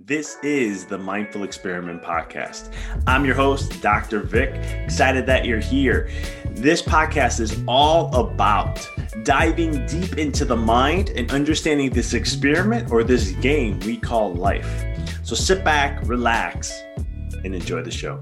This is the Mindful Experiment Podcast. I'm your host, Dr. Vic. Excited that you're here. This podcast is all about diving deep into the mind and understanding this experiment or this game we call life. So sit back, relax, and enjoy the show.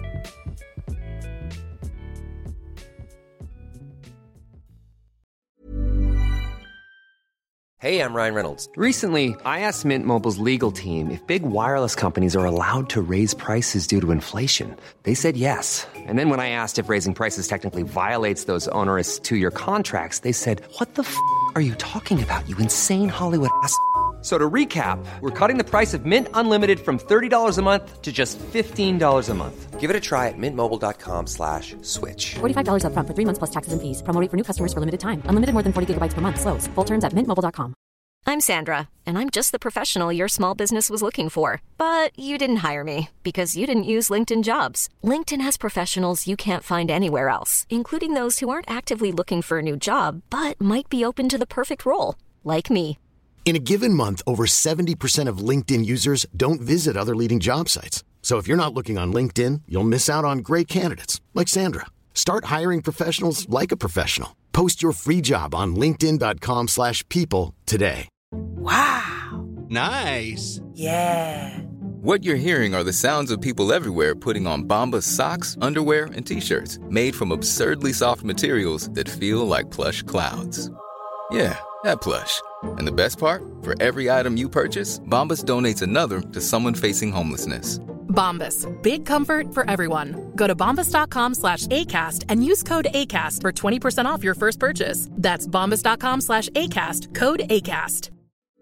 Hey, I'm Ryan Reynolds. Recently, I asked Mint Mobile's legal team if big wireless companies are allowed to raise prices due to inflation. They said yes. And then when I asked if raising prices technically violates those onerous two-year contracts, they said, "What the f*** are you talking about, you insane Hollywood ass?" So to recap, we're cutting the price of Mint Unlimited from $30 a month to just $15 a month. Give it a try at mintmobile.com/switch. $45 up front for 3 months plus taxes and fees. Promo rate for new customers for limited time. Unlimited more than 40 gigabytes per month. Slows full terms at mintmobile.com. I'm Sandra, and I'm just the professional your small business was looking for. But you didn't hire me because you didn't use LinkedIn Jobs. LinkedIn has professionals you can't find anywhere else, including those who aren't actively looking for a new job, but might be open to the perfect role, like me. In a given month, over 70% of LinkedIn users don't visit other leading job sites. So if you're not looking on LinkedIn, you'll miss out on great candidates like Sandra. Start hiring professionals like a professional. Post your free job on linkedin.com/people today. Wow. Nice. Yeah. What you're hearing are the sounds of people everywhere putting on Bombas socks, underwear, and T-shirts made from absurdly soft materials that feel like plush clouds. Yeah, that plush. And the best part? For every item you purchase, Bombas donates another to someone facing homelessness. Bombas. Big comfort for everyone. Go to bombas.com/ACAST and use code ACAST for 20% off your first purchase. That's bombas.com/ACAST. Code ACAST.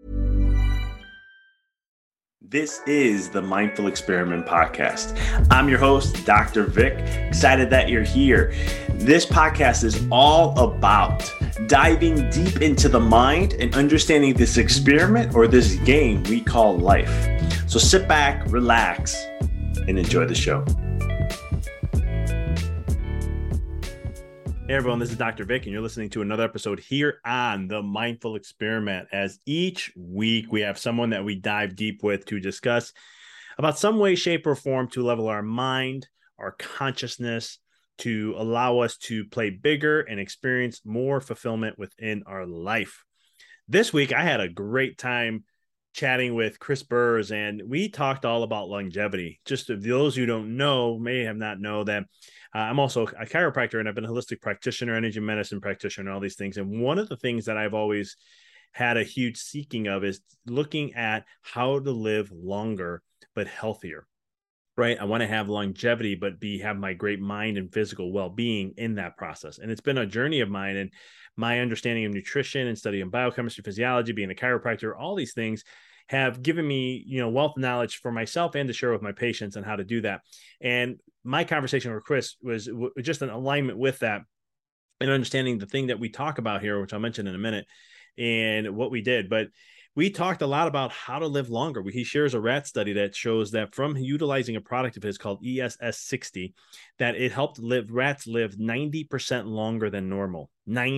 This is the Mindful Experiment Podcast. I'm your host, Dr. Vic. Excited that you're here. This podcast is all about diving deep into the mind and understanding this experiment or this game we call life. So sit back, relax, and enjoy the show. Hey everyone, this is Dr. Vic, and you're listening to another episode here on the Mindful Experiment. As each week, we have someone that we dive deep with to discuss about some way, shape, or form to level our mind, our consciousness, to allow us to play bigger and experience more fulfillment within our life. This week, I had a great time chatting with Chris Burrs, and we talked all about longevity. Just for those who don't know, may have not know that I'm also a chiropractor, and I've been a holistic practitioner, energy medicine practitioner, and all these things. And one of the things that I've always had a huge seeking of is looking at how to live longer, but healthier, right? I want to have longevity, but have my great mind and physical well-being in that process. And it's been a journey of mine, and my understanding of nutrition and studying biochemistry, physiology, being a chiropractor, all these things have given me, wealth of knowledge for myself and to share with my patients on how to do that. And my conversation with Chris was just an alignment with that and understanding the thing that we talk about here, which I'll mention in a minute, and what we did. But we talked a lot about how to live longer. He shares a rat study that shows that from utilizing a product of his called ESS60, that it helped rats live 90% longer than normal.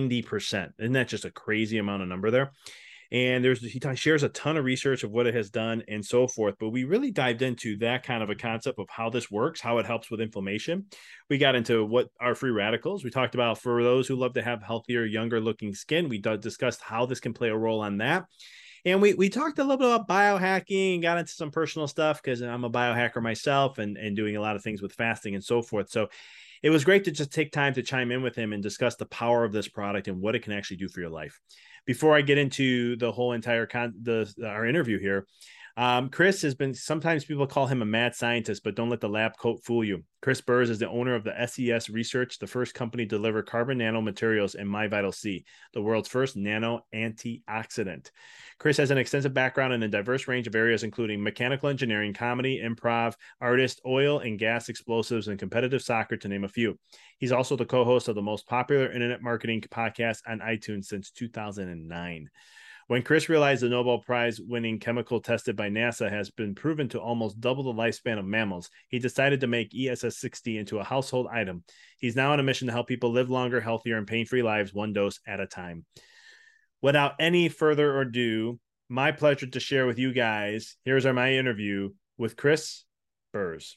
90%. Isn't that just a crazy amount of number there? And he shares a ton of research of what it has done and so forth. But we really dived into that kind of a concept of how this works, how it helps with inflammation. We got into what are free radicals. We talked about for those who love to have healthier, younger looking skin. We discussed how this can play a role on that. And we talked a little bit about biohacking and got into some personal stuff because I'm a biohacker myself and doing a lot of things with fasting and so forth. So it was great to just take time to chime in with him and discuss the power of this product and what it can actually do for your life. Before I get into the whole entire our interview here, Chris has been, sometimes people call him a mad scientist, but don't let the lab coat fool you. Chris Burrs is the owner of the SES Research, the first company to deliver carbon nanomaterials and MyVital-C, the world's first nano antioxidant. Chris has an extensive background in a diverse range of areas, including mechanical engineering, comedy, improv, artist, oil and gas explosives, and competitive soccer, to name a few. He's also the co-host of the most popular internet marketing podcast on iTunes since 2009. When Chris realized the Nobel Prize winning chemical tested by NASA has been proven to almost double the lifespan of mammals, he decided to make ESS60 into a household item. He's now on a mission to help people live longer, healthier, and pain-free lives one dose at a time. Without any further ado, my pleasure to share with you guys. Here's my interview with Chris Burrs.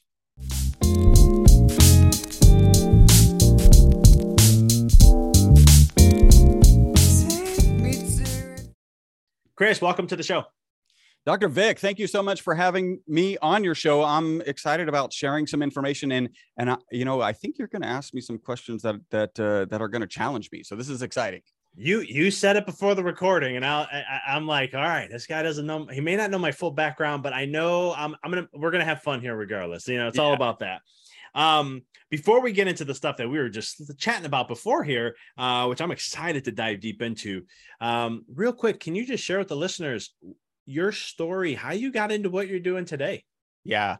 Chris, welcome to the show. Dr. Vic, thank you so much for having me on your show. I'm excited about sharing some information, and I think you're going to ask me some questions that are going to challenge me. So this is exciting. You said it before the recording, and I'm like, all right, this guy doesn't know. He may not know my full background, but I know we're gonna have fun here regardless. It's all about that. Before we get into the stuff that we were just chatting about before here, which I'm excited to dive deep into, real quick, can you just share with the listeners your story, how you got into what you're doing today? Yeah.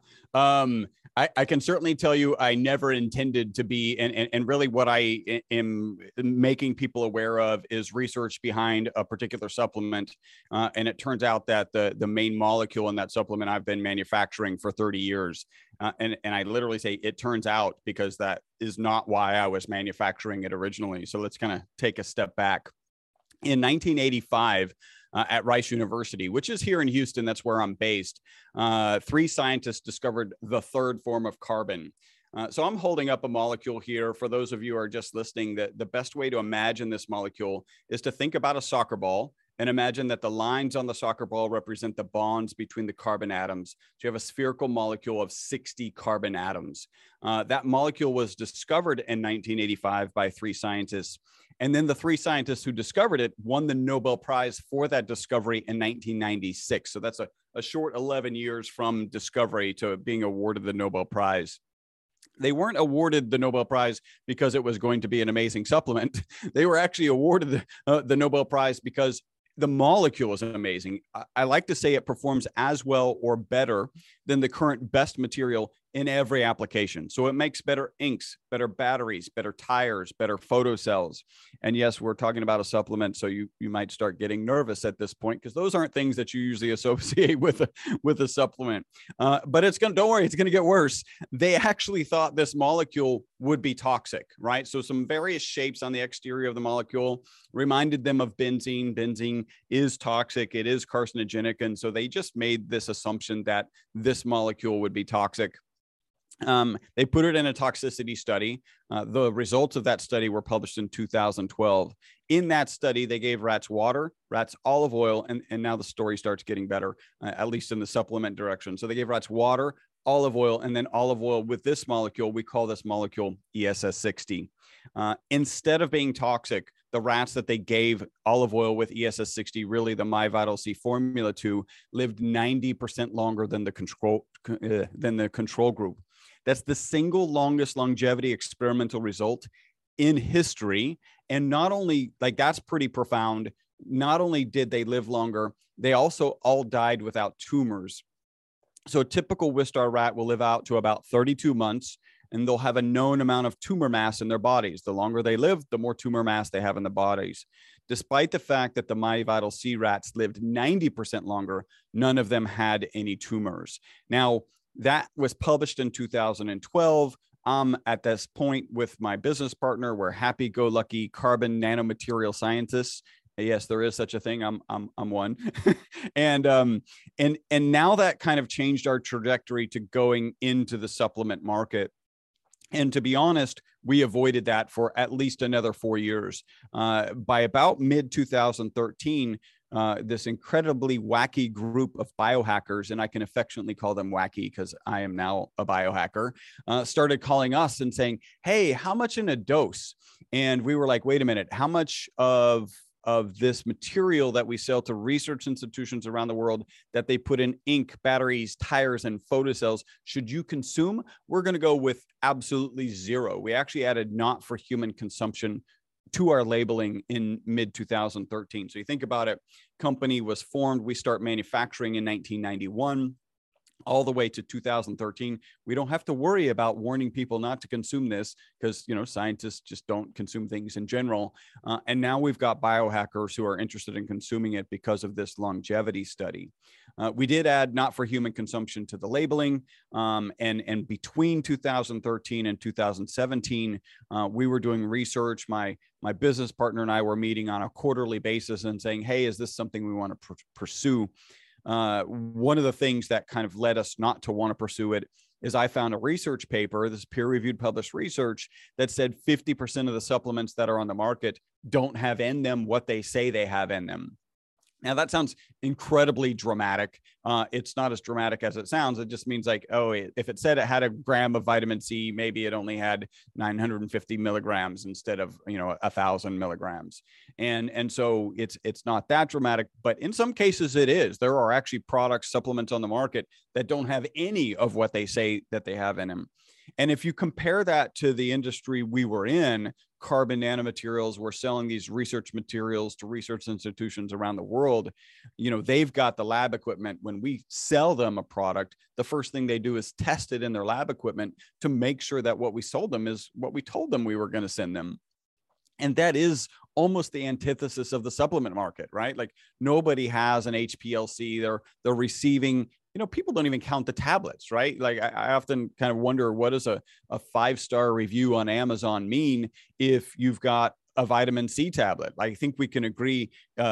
I can certainly tell you I never intended to be, and really what I am making people aware of is research behind a particular supplement. And it turns out that the main molecule in that supplement I've been manufacturing for 30 years. And I literally say it turns out, because that is not why I was manufacturing it originally. So let's kind of take a step back. In 1985, at Rice University, which is here in Houston, that's where I'm based, 3 scientists discovered the third form of carbon. So I'm holding up a molecule here. For those of you who are just listening, the best way to imagine this molecule is to think about a soccer ball and imagine that the lines on the soccer ball represent the bonds between the carbon atoms. So you have a spherical molecule of 60 carbon atoms. That molecule was discovered in 1985 by 3 scientists. And then the 3 scientists who discovered it won the Nobel Prize for that discovery in 1996. So that's a short 11 years from discovery to being awarded the Nobel Prize. They weren't awarded the Nobel Prize because it was going to be an amazing supplement. They were actually awarded the Nobel Prize because the molecule is amazing. I like to say it performs as well or better than the current best material in every application. So it makes better inks, better batteries, better tires, better photocells. And yes, we're talking about a supplement, so you might start getting nervous at this point, because those aren't things that you usually associate with a supplement. But don't worry, it's going to get worse. They actually thought this molecule would be toxic, right? So some various shapes on the exterior of the molecule reminded them of benzene. Benzene is toxic. It is carcinogenic. And so they just made this assumption that this molecule would be toxic. They put it in a toxicity study. The results of that study were published in 2012. In that study, they gave rats water, rats olive oil, and now the story starts getting better, at least in the supplement direction. So they gave rats water, olive oil, and then olive oil with this molecule. We call this molecule ESS60. Instead of being toxic, the rats that they gave olive oil with ESS60, really the MyVital-C formula to, lived 90% longer than the control group. That's the single longest longevity experimental result in history. And not only, that's pretty profound. Not only did they live longer, they also all died without tumors. So a typical Wistar rat will live out to about 32 months, and they'll have a known amount of tumor mass in their bodies. The longer they live, the more tumor mass they have in the bodies. Despite the fact that the MyVital-C rats lived 90% longer, none of them had any tumors. Now, that was published in 2012. At this point with my business partner, we're happy-go-lucky carbon nanomaterial scientists. Yes, there is such a thing. I'm one. And now that kind of changed our trajectory to going into the supplement market. And to be honest, we avoided that for at least another 4 years. By about mid-2013, this incredibly wacky group of biohackers, and I can affectionately call them wacky because I am now a biohacker, started calling us and saying, hey, how much in a dose? And we were like, wait a minute, how much of this material that we sell to research institutions around the world that they put in ink, batteries, tires, and photocells should you consume? We're going to go with absolutely zero. We actually added not for human consumption to our labeling in mid-2013. So you think about it, company was formed. We start manufacturing in 1991. all the way to 2013. We don't have to worry about warning people not to consume this because, scientists just don't consume things in general. And now we've got biohackers who are interested in consuming it because of this longevity study. We did add not for human consumption to the labeling. And between 2013 and 2017, we were doing research. My business partner and I were meeting on a quarterly basis and saying, hey, is this something we want to pursue? One of the things that kind of led us not to want to pursue it is I found a research paper, this peer-reviewed published research, that said 50% of the supplements that are on the market don't have in them what they say they have in them. Now, that sounds incredibly dramatic. It's not as dramatic as it sounds. It just means like, if it said it had a gram of vitamin C, maybe it only had 950 milligrams instead of, 1,000 milligrams. And so it's not that dramatic, but in some cases it is. There are actually products, supplements on the market that don't have any of what they say that they have in them. And if you compare that to the industry we were in, carbon nanomaterials, we're selling these research materials to research institutions around the world. They've got the lab equipment. When we sell them a product, the first thing they do is test it in their lab equipment to make sure that what we sold them is what we told them we were going to send them. And that is almost the antithesis of the supplement market, right? Like nobody has an HPLC. They're receiving, people don't even count the tablets, right? Like I often kind of wonder, what does a 5-star review on Amazon mean if you've got a vitamin C tablet? I think we can agree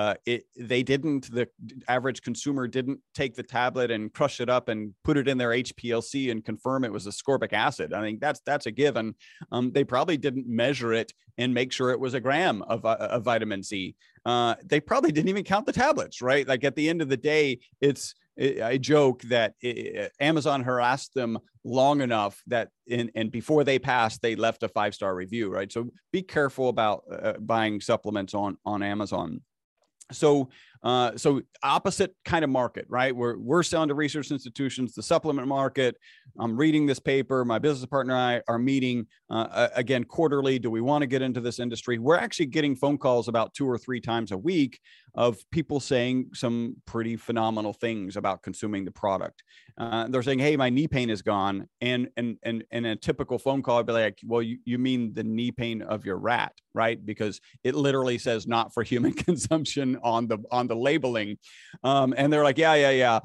the average consumer didn't take the tablet and crush it up and put it in their HPLC and confirm it was ascorbic acid. I think that's a given. They probably didn't measure it and make sure it was a gram of vitamin C. They probably didn't even count the tablets, right? Like at the end of the day, I joke that Amazon harassed them long enough that and before they passed, they left a 5-star review, right? So be careful about buying supplements on Amazon. So opposite kind of market, right? We're selling to research institutions, the supplement market. I'm reading this paper. My business partner and I are meeting again quarterly. Do we want to get into this industry? We're actually getting phone calls about 2 or 3 times a week of people saying some pretty phenomenal things about consuming the product. They're saying, "Hey, my knee pain is gone," and a typical phone call, I'd be like, "Well, you mean the knee pain of your rat, right? Because it literally says not for human consumption on the labeling." And they're like, yeah.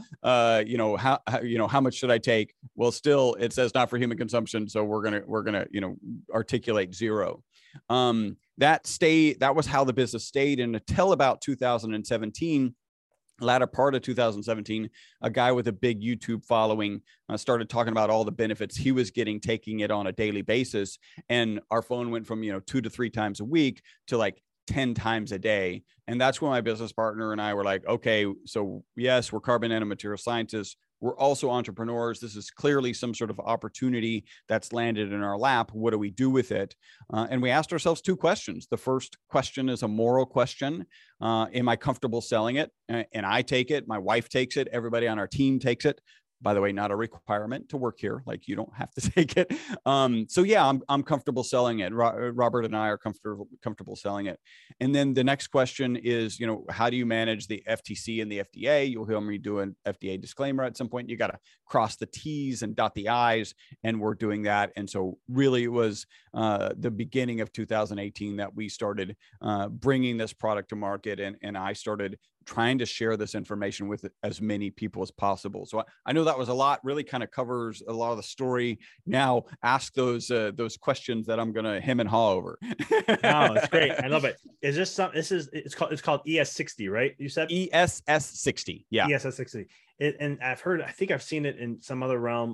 How much should I take? Well, still it says not for human consumption. So we're going to, articulate 0. That was how the business stayed. And until about 2017, latter part of 2017, a guy with a big YouTube following started talking about all the benefits he was getting taking it on a daily basis. And our phone went from, 2 to 3 times a week to like 10 times a day. And that's when my business partner and I were like, okay, so yes, we're carbon nanomaterial scientists. We're also entrepreneurs. This is clearly some sort of opportunity that's landed in our lap. What do we do with it? And we asked ourselves 2 questions. The first question is a moral question. Am I comfortable selling it? And I take it. My wife takes it. Everybody on our team takes it. By the way, not a requirement to work here. Like you don't have to take it. So yeah, I'm comfortable selling it. Robert and I are comfortable selling it. And then the next question is, how do you manage the FTC and the FDA? You'll hear me do an FDA disclaimer at some point. You got to cross the T's and dot the I's, and we're doing that. And so really it was the beginning of 2018 that we started bringing this product to market, and I started trying to share this information with as many people as possible. So I know that was a lot, really kind of covers a lot of the story. Now ask those questions that I'm going to hem and haw over. Oh, it's great. I love it. Is this it's called ES60, right? You said ESS60. Yeah. ESS60. And I think I've seen it in some other realm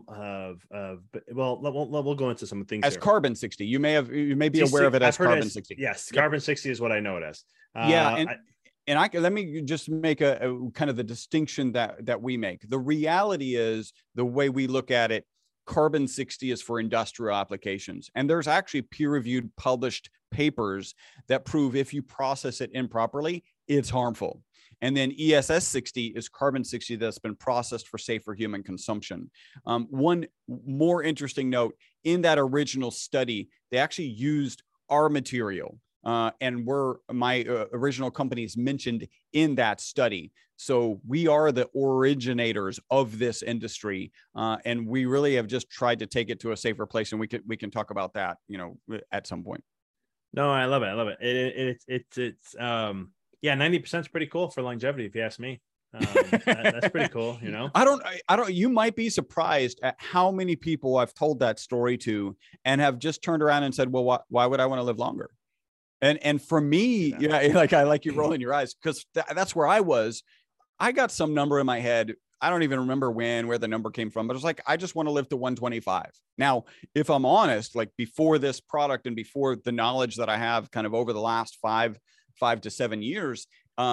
we'll go into some things as there. Carbon 60. You may be aware of it as Carbon 60. Yes. Carbon 60 is what I know it as. Let me just make a kind of the distinction that we make. The reality is the way we look at it, Carbon 60 is for industrial applications. And there's actually peer-reviewed published papers that prove if you process it improperly, it's harmful. And then ESS 60 is Carbon 60 that's been processed for safer human consumption. One more interesting note, in that original study, they actually used our material. and my original companies mentioned in that study. So we are the originators of this industry, and we really have just tried to take it to a safer place. And we can talk about that, at some point. No, I love it. I love it. It's 90% is pretty cool for longevity, if you ask me. That's pretty cool. I don't, you might be surprised at how many people I've told that story to and have just turned around and said, well, why would I want to live longer? And for me, like I like you rolling your eyes, because that's where I was. I got some number in my head. I don't even remember where the number came from, but it was like, I just want to live to 125. Now, if I'm honest, like before this product and before the knowledge that I have kind of over the last 5 to 7 years,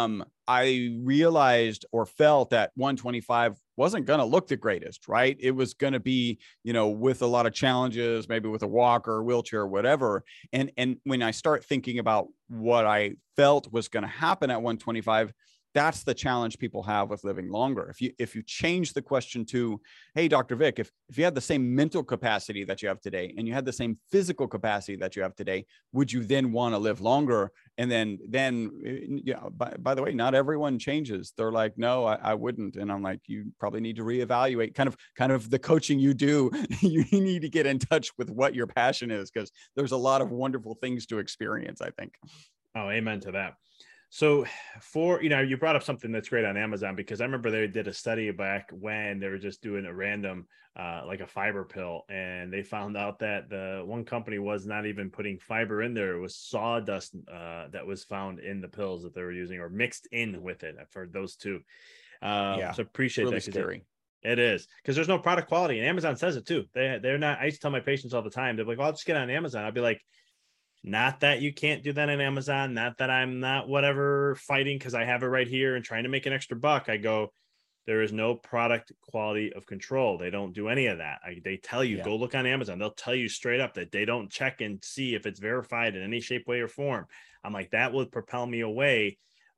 I realized or felt that 125 wasn't going to look the greatest, right? It was going to be, with a lot of challenges, maybe with a walker, wheelchair, whatever. And when I start thinking about what I felt was going to happen at 125, that's the challenge people have with living longer. If you change the question to, hey, Dr. Vic, if you had the same mental capacity that you have today and you had the same physical capacity that you have today, would you then want to live longer? And then by the way, not everyone changes. They're like, no, I wouldn't. And I'm like, you probably need to reevaluate kind of the coaching you do. You need to get in touch with what your passion is, because there's a lot of wonderful things to experience, I think. Oh, amen to that. So you brought up something that's great on Amazon, because I remember they did a study back when they were just doing a random, like a fiber pill. And they found out that the one company was not even putting fiber in there. It was sawdust that was found in the pills that they were using, or mixed in with it. I've heard those two. So appreciate really that. Scary. It is, because there's no product quality, and Amazon says it too. They're not, I used to tell my patients all the time, they're like, well, I'll just get on Amazon. I'll be like, not that you can't do that on Amazon, not that I'm not whatever fighting because I have it right here and trying to make an extra buck. I go, there is no product quality of control. They don't do any of that. They tell you, go look on Amazon. They'll tell you straight up that they don't check and see if it's verified in any shape, way, or form. I'm like, that would propel me away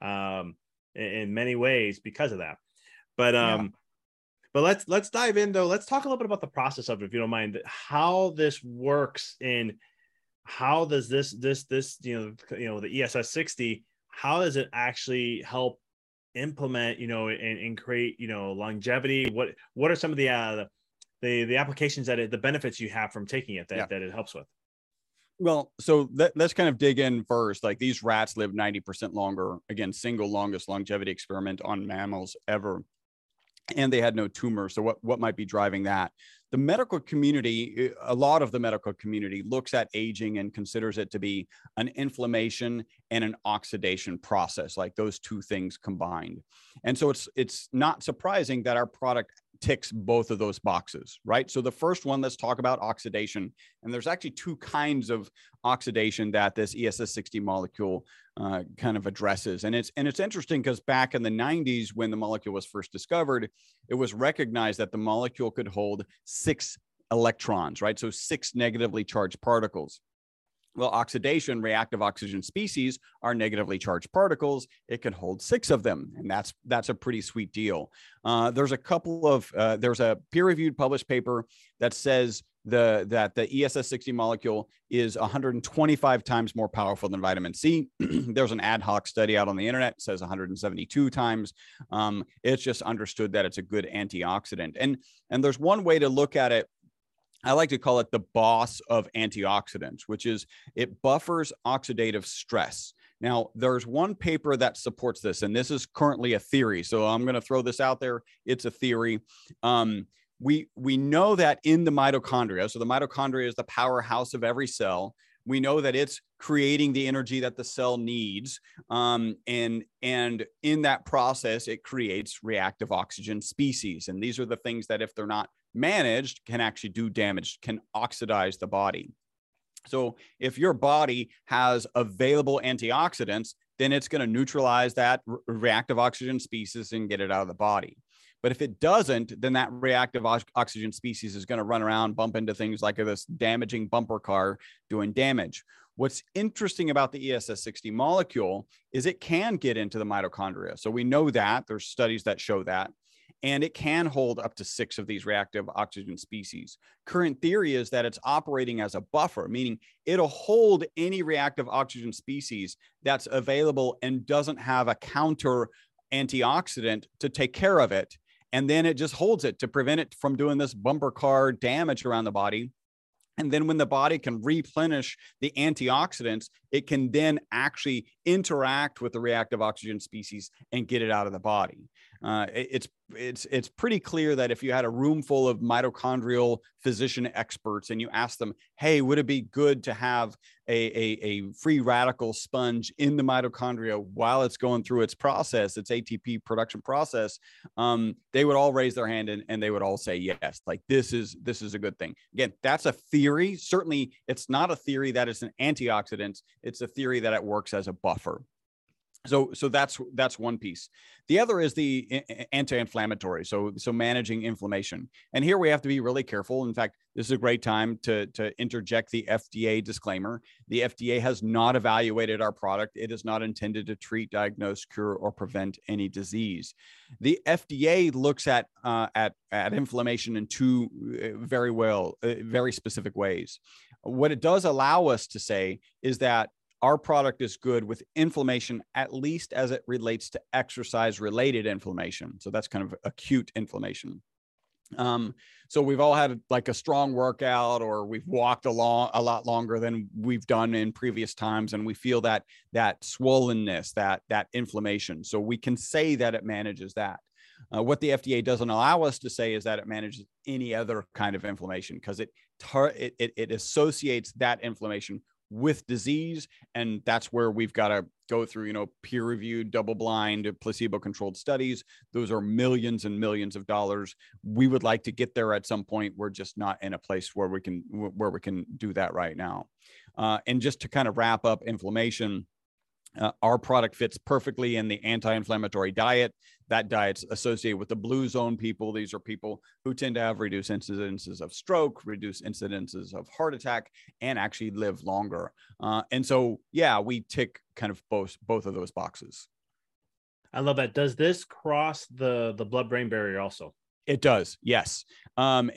in many ways because of that. But let's dive in though. Let's talk a little bit about the process of it, if you don't mind, how this works in. How does this the ESS 60, how does it actually help implement, and create, longevity? What are some of the applications the benefits you have from taking it that it helps with? Well, so let's kind of dig in first. Like, these rats live 90% longer. Again, single longest longevity experiment on mammals ever. And they had no tumor. So what might be driving that? The medical community, a lot of the medical community looks at aging and considers it to be an inflammation and an oxidation process, like those two things combined. And so it's not surprising that our product ticks both of those boxes, right? So the first one, let's talk about oxidation. And there's actually two kinds of oxidation that this ESS 60 molecule kind of addresses. And it's interesting because back in the 90s, when the molecule was first discovered, it was recognized that the molecule could hold 6 electrons, right? So 6 negatively charged particles. Well, oxidation, reactive oxygen species, are negatively charged particles. It can hold 6 of them, and that's a pretty sweet deal. There's a peer-reviewed published paper that says that the ESS 60 molecule is 125 times more powerful than vitamin C. There's an ad hoc study out on the internet that says 172 times. It's just understood that it's a good antioxidant. And there's one way to look at it. I like to call it the boss of antioxidants, which is it buffers oxidative stress. Now, there's one paper that supports this, and this is currently a theory. So I'm going to throw this out there. It's a theory. We know that in the mitochondria, so the mitochondria is the powerhouse of every cell. We know that it's creating the energy that the cell needs. And in that process, it creates reactive oxygen species. And these are the things that, if they're not managed, can actually do damage, can oxidize the body. So if your body has available antioxidants, then it's going to neutralize that reactive oxygen species and get it out of the body. But if it doesn't, then that reactive oxygen species is going to run around, bump into things like this damaging bumper car doing damage. What's interesting about the ESS 60 molecule is it can get into the mitochondria. So we know that there's studies that show that. and it can hold up to 6 of these reactive oxygen species. Current theory is that it's operating as a buffer, meaning it'll hold any reactive oxygen species that's available and doesn't have a counter antioxidant to take care of it. And then it just holds it to prevent it from doing this bumper car damage around the body. And then when the body can replenish the antioxidants, it can then actually interact with the reactive oxygen species and get it out of the body. It's pretty clear that if you had a room full of mitochondrial physician experts and you ask them, hey, would it be good to have a free radical sponge in the mitochondria while it's going through its process, its ATP production process, they would all raise their hand and they would all say yes. Like this is a good thing. Again, that's a theory. Certainly, it's not a theory that it's an antioxidant. It's a theory that it works as a buffer. So that's one piece. The other is the anti-inflammatory. So managing inflammation. And here we have to be really careful. In fact, this is a great time to interject the FDA disclaimer. The FDA has not evaluated our product. It is not intended to treat, diagnose, cure, or prevent any disease. The FDA looks at inflammation in two very specific ways. What it does allow us to say is that our product is good with inflammation, at least as it relates to exercise-related inflammation. So that's kind of acute inflammation. So we've all had like a strong workout, or we've walked along a lot longer than we've done in previous times, and we feel that swollenness, that inflammation. So we can say that it manages that. What the FDA doesn't allow us to say is that it manages any other kind of inflammation, because it associates that inflammation with disease. And that's where we've got to go through, peer-reviewed, double-blind, placebo-controlled studies. Those are millions and millions of dollars. We would like to get there at some point. We're just not in a place where we can do that right now. And just to kind of wrap up inflammation, our product fits perfectly in the anti-inflammatory diet. That diet's associated with the blue zone people. These are people who tend to have reduced incidences of stroke, reduced incidences of heart attack, and actually live longer. And so, yeah, we tick kind of both of those boxes. I love that. Does this cross the blood-brain barrier also? It does, yes. And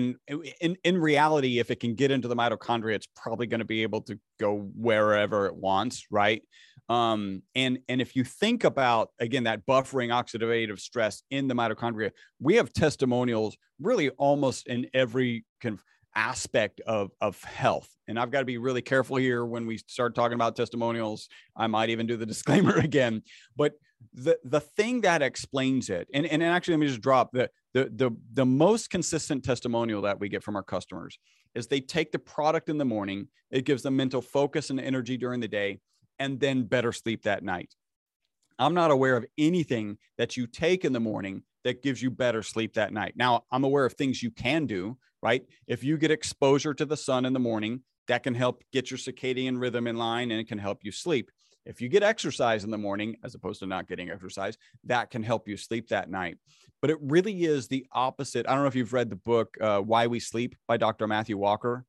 in reality, if it can get into the mitochondria, it's probably going to be able to go wherever it wants, right? And if you think about, again, that buffering oxidative stress in the mitochondria, we have testimonials really almost in every kind of aspect of health. And I've got to be really careful here when we start talking about testimonials. I might even do the disclaimer again, but the thing that explains it, and actually let me just drop the most consistent testimonial that we get from our customers is they take the product in the morning. It gives them mental focus and energy during the day, and then better sleep that night. I'm not aware of anything that you take in the morning that gives you better sleep that night. Now, I'm aware of things you can do, right? If you get exposure to the sun in the morning, that can help get your circadian rhythm in line, and it can help you sleep. If you get exercise in the morning, as opposed to not getting exercise, that can help you sleep that night. But it really is the opposite. I don't know if you've read the book, Why We Sleep by Dr. Matthew Walker.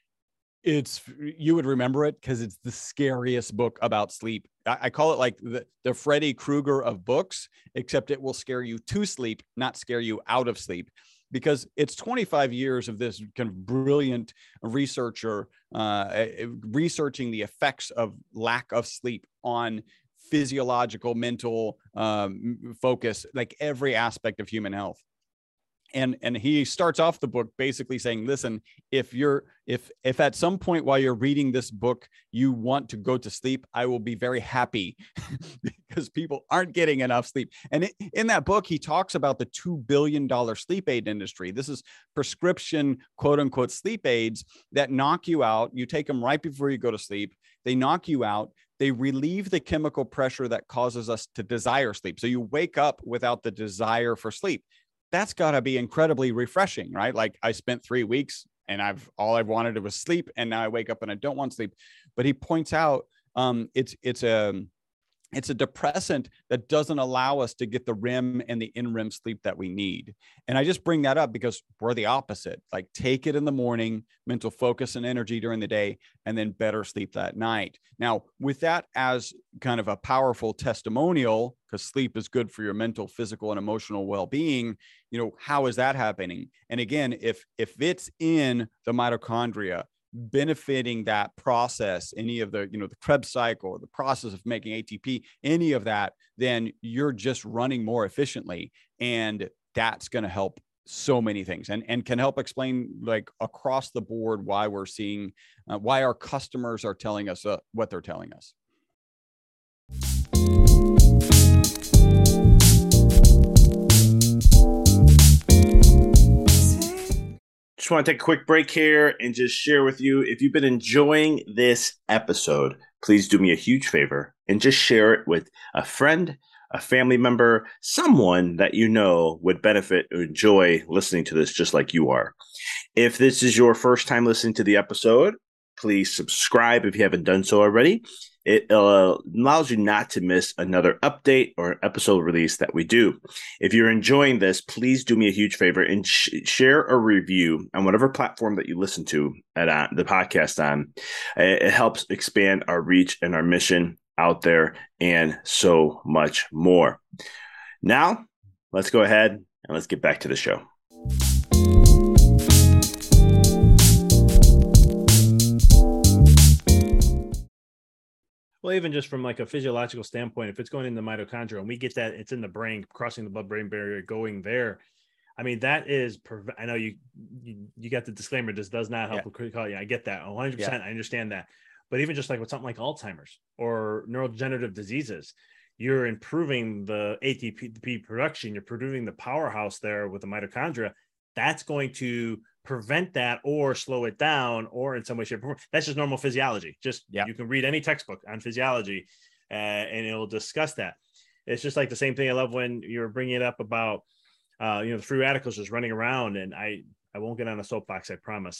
You would remember it because it's the scariest book about sleep. I call it like the Freddy Krueger of books, except it will scare you to sleep, not scare you out of sleep. Because it's 25 years of this kind of brilliant researcher researching the effects of lack of sleep on physiological, mental focus, like every aspect of human health. And he starts off the book basically saying, listen, if at some point while you're reading this book, you want to go to sleep, I will be very happy because people aren't getting enough sleep. And in that book, he talks about the $2 billion sleep aid industry. This is prescription, quote unquote, sleep aids that knock you out. You take them right before you go to sleep. They knock you out. They relieve the chemical pressure that causes us to desire sleep. So you wake up without the desire for sleep. That's got to be incredibly refreshing, right? Like I spent 3 weeks and all I've wanted was sleep, and now I wake up and I don't want sleep. But he points out it's it's a depressant that doesn't allow us to get the REM and the in-REM sleep that we need. And I just bring that up because we're the opposite. Like, take it in the morning, mental focus and energy during the day, and then better sleep that night. Now, with that as kind of a powerful testimonial, because sleep is good for your mental, physical, and emotional well-being, how is that happening? And again, if it's in the mitochondria, benefiting that process, any of the, the Krebs cycle, the process of making ATP, any of that, then you're just running more efficiently. And that's going to help so many things and can help explain, like, across the board, why we're seeing, why our customers are telling us what they're telling us. Just want to take a quick break here and just share with you, if you've been enjoying this episode, please do me a huge favor and just share it with a friend, a family member, someone that you know would benefit or enjoy listening to this just like you are. If this is your first time listening to the episode, please subscribe if you haven't done so already. It allows you not to miss another update or episode release that we do. If you're enjoying this, please do me a huge favor and share a review on whatever platform that you listen to at the podcast on. It helps expand our reach and our mission out there and so much more. Now, let's go ahead and let's get back to the show. Well, even just from like a physiological standpoint, if it's going in the mitochondria and we get that, it's in the brain, crossing the blood-brain barrier, going there. I mean, that is, I know you got the disclaimer, this does not help with critical. I get that 100%. Yeah. I understand that. But even just like with something like Alzheimer's or neurodegenerative diseases, you're improving the ATP production, you're producing the powerhouse there with the mitochondria. That's going to prevent that or slow it down, or in some way, shape, or form. That's just normal physiology. You can read any textbook on physiology and it'll discuss that. It's just like the same thing. I love when you're bringing it up about, the free radicals just running around, and I won't get on a soapbox, I promise.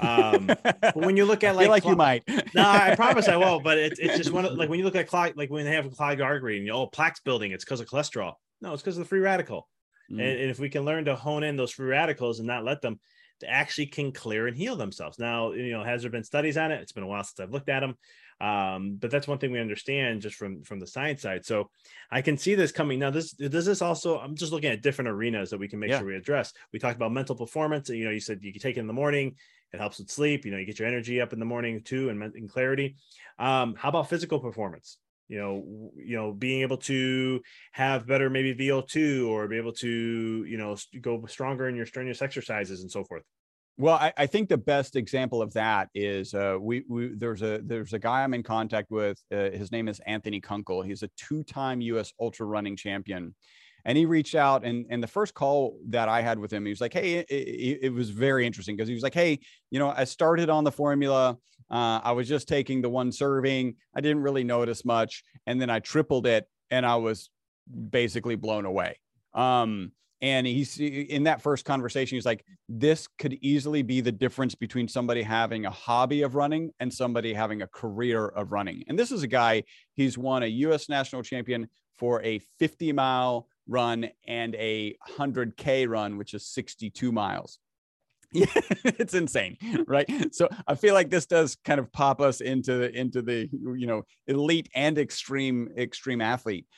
But when you look at you might. No, I promise I won't. But it's just one of, like, when you look at like when they have a clogged artery and plaque's building, it's because of cholesterol. No, it's because of the free radical. And if we can learn to hone in those free radicals and not let them, they actually can clear and heal themselves. Now, has there been studies on it? It's been a while since I've looked at them. But that's one thing we understand just from the science side. So I can see this coming. Now, does this also, I'm just looking at different arenas that we can make sure we address. We talked about mental performance. You said you can take it in the morning. It helps with sleep. You get your energy up in the morning too, and clarity. How about physical performance? Being able to have better maybe VO2, or be able to, go stronger in your strenuous exercises and so forth. Well, I think the best example of that is there's a guy I'm in contact with. His name is Anthony Kunkel. He's a 2-time U.S. ultra running champion. And he reached out, and the first call that I had with him, he was like, hey, it was very interesting, because he was like, hey, I started on the formula. I was just taking the one serving. I didn't really notice much. And then I tripled it, and I was basically blown away. And he's in that first conversation, he's like, this could easily be the difference between somebody having a hobby of running and somebody having a career of running. And this is a guy, he's won a U.S. national champion for a 50-mile run and a 100K run, which is 62 miles. Yeah, it's insane, right? So I feel like this does kind of pop us into the elite and extreme athlete.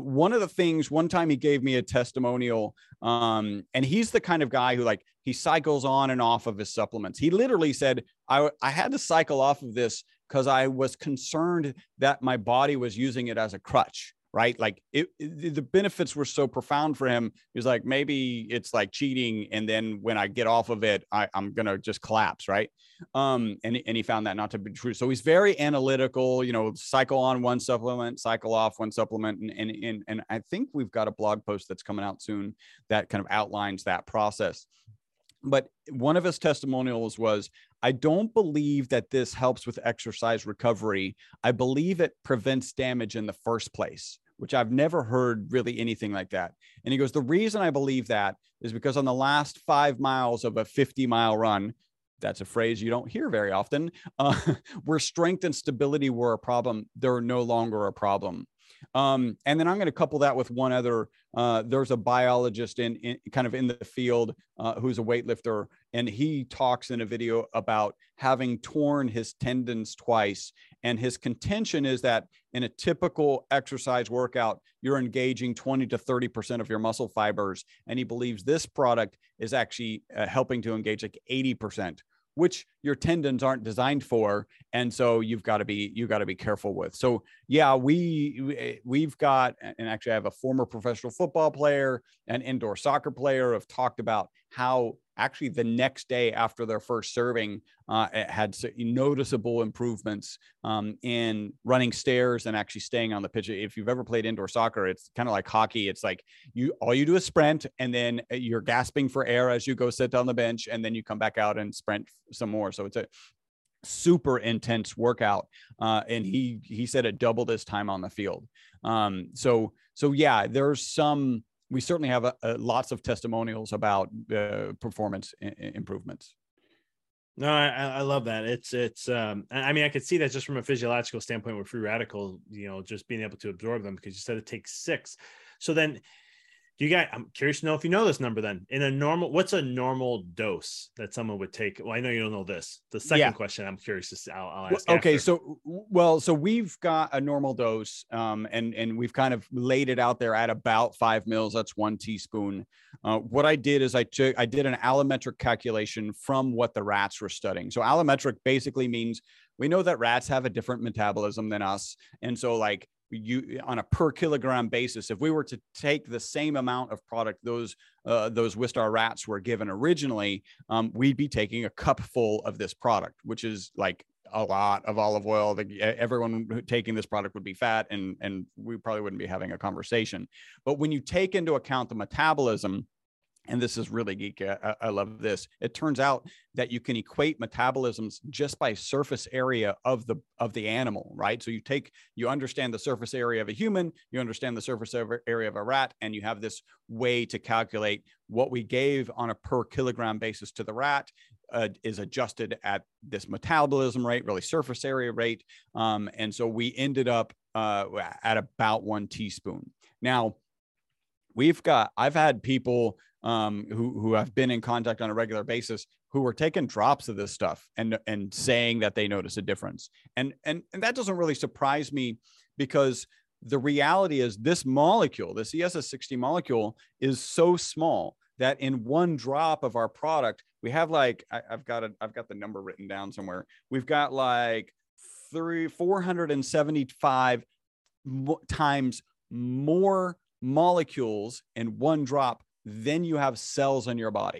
One time he gave me a testimonial, and he's the kind of guy who, like, he cycles on and off of his supplements. He literally said, I had to cycle off of this because I was concerned that my body was using it as a crutch. Right? Like the benefits were so profound for him. He was like, maybe it's like cheating. And then when I get off of it, I'm going to just collapse. Right. And he found that not to be true. So he's very analytical, cycle on one supplement, cycle off one supplement. And I think we've got a blog post that's coming out soon that kind of outlines that process. But one of his testimonials was, I don't believe that this helps with exercise recovery. I believe it prevents damage in the first place, which I've never heard really anything like that. And he goes, the reason I believe that is because on the last 5 miles of a 50-mile run, that's a phrase you don't hear very often, where strength and stability were a problem, they're no longer a problem. And then I'm going to couple that with one other. There's a biologist in kind of in the field who's a weightlifter, and he talks in a video about having torn his tendons twice. And his contention is that in a typical exercise workout, you're engaging 20 to 30% of your muscle fibers. And he believes this product is actually helping to engage like 80%, which your tendons aren't designed for. And so you've got to be careful with. So yeah, we've got, and actually I have a former professional football player, an indoor soccer player, have talked about how actually the next day after their first serving, it had noticeable improvements in running stairs and actually staying on the pitch. If you've ever played indoor soccer, it's kind of like hockey. It's like all you do is sprint, and then you're gasping for air as you go sit on the bench, and then you come back out and sprint some more. So it's a super intense workout. And he said it doubled his time on the field. So yeah, we certainly have lots of testimonials about performance improvements. No, I love that. I mean, I could see that just from a physiological standpoint with free radical, just being able to absorb them, because you said it takes 6. So then I'm curious to know if you know this number then. What's a normal dose that someone would take? Well, I know you don't know this. The second question I'm curious to see, I'll ask. Okay. After. So we've got a normal dose, and we've kind of laid it out there at about 5 mils. That's 1 teaspoon. What I did is I did an allometric calculation from what the rats were studying. So allometric basically means we know that rats have a different metabolism than us. And so like, on a per kilogram basis, if we were to take the same amount of product those Wistar rats were given originally, we'd be taking a cup full of this product, which is like a lot of olive oil. Everyone taking this product would be fat, and we probably wouldn't be having a conversation. But when you take into account the metabolism, and this is really geeky, I love this, it turns out that you can equate metabolisms just by surface area of the animal, right? So you understand the surface area of a human, you understand the surface area of a rat, and you have this way to calculate what we gave on a per kilogram basis to the rat is adjusted at this metabolism rate, really surface area rate. And so we ended up at about 1 teaspoon. Now, I've had people who have been in contact on a regular basis who were taking drops of this stuff and saying that they notice a difference. And that doesn't really surprise me, because the reality is this molecule, this ESS60 molecule, is so small that in 1 drop of our product, we have like, I've got the number written down somewhere. We've got like 475 times more molecules in 1 drop than you have cells in your body,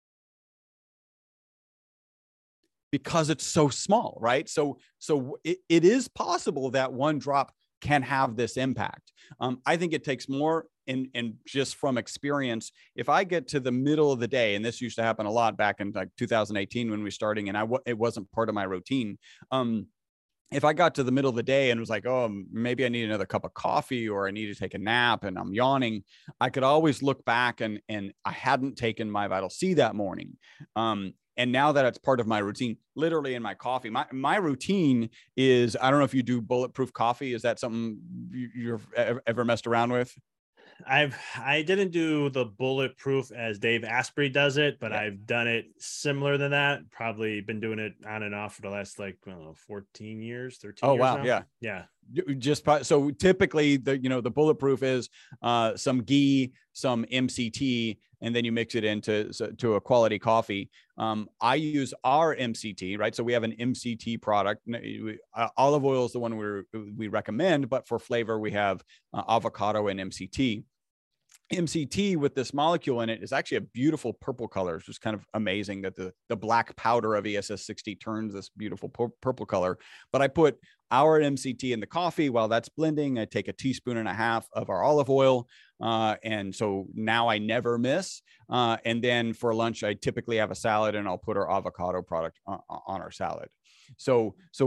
because it's so small, right? So it is possible that 1 drop can have this impact. I think it takes more, and just from experience, if I get to the middle of the day, and this used to happen a lot back in like 2018 when we were starting, and it wasn't part of my routine. If I got to the middle of the day and was like, oh, maybe I need another cup of coffee, or I need to take a nap and I'm yawning, I could always look back and I hadn't taken my Vital C that morning. And now that it's part of my routine, literally in my coffee, my routine is, I don't know if you do bulletproof coffee. Is that something you've ever messed around with? I didn't do the bulletproof as Dave Asprey does it, but I've done it similar than that. Probably been doing it on and off for the last 14 years, 13 years. Oh, wow. Now. Yeah. So typically the bulletproof is some ghee, some MCT, and then you mix it into a quality coffee. I use our MCT, right? So we have an MCT product. Olive oil is the one we recommend, but for flavor, we have avocado and MCT. MCT with this molecule in it is actually a beautiful purple color. It's just kind of amazing that the black powder of ESS60 turns this beautiful purple color. But I put our MCT in the coffee while that's blending. I take 1.5 teaspoons of our olive oil. And so now I never miss. And then for lunch, I typically have a salad, and I'll put our avocado product on our salad. So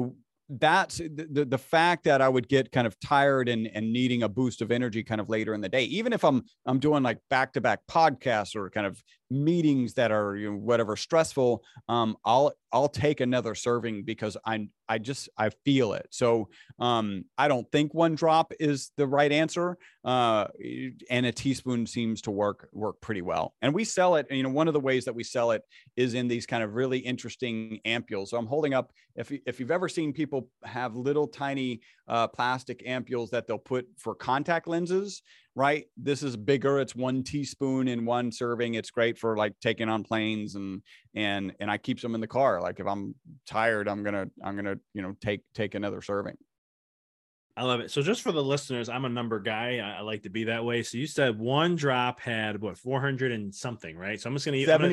that's the fact that I would get kind of tired and needing a boost of energy kind of later in the day, even if I'm doing like back-to-back podcasts or kind of meetings that are, you know, whatever, stressful. I'll take another serving because I feel it. So I don't think one drop is the right answer. And a teaspoon seems to work pretty well. And we sell it. You know, one of the ways that we sell it is in these kind of really interesting ampules. So I'm holding up, if you've ever seen people have little tiny plastic ampules that they'll put for contact lenses, right? This is bigger. It's 1 teaspoon in one serving. It's great for like taking on planes, and I keep them in the car. Like if I'm tired, I'm gonna you know take another serving. I love it. So just for the listeners, I'm a number guy. I like to be that way. So you said one drop had what, 400 and something, right? So I'm just going to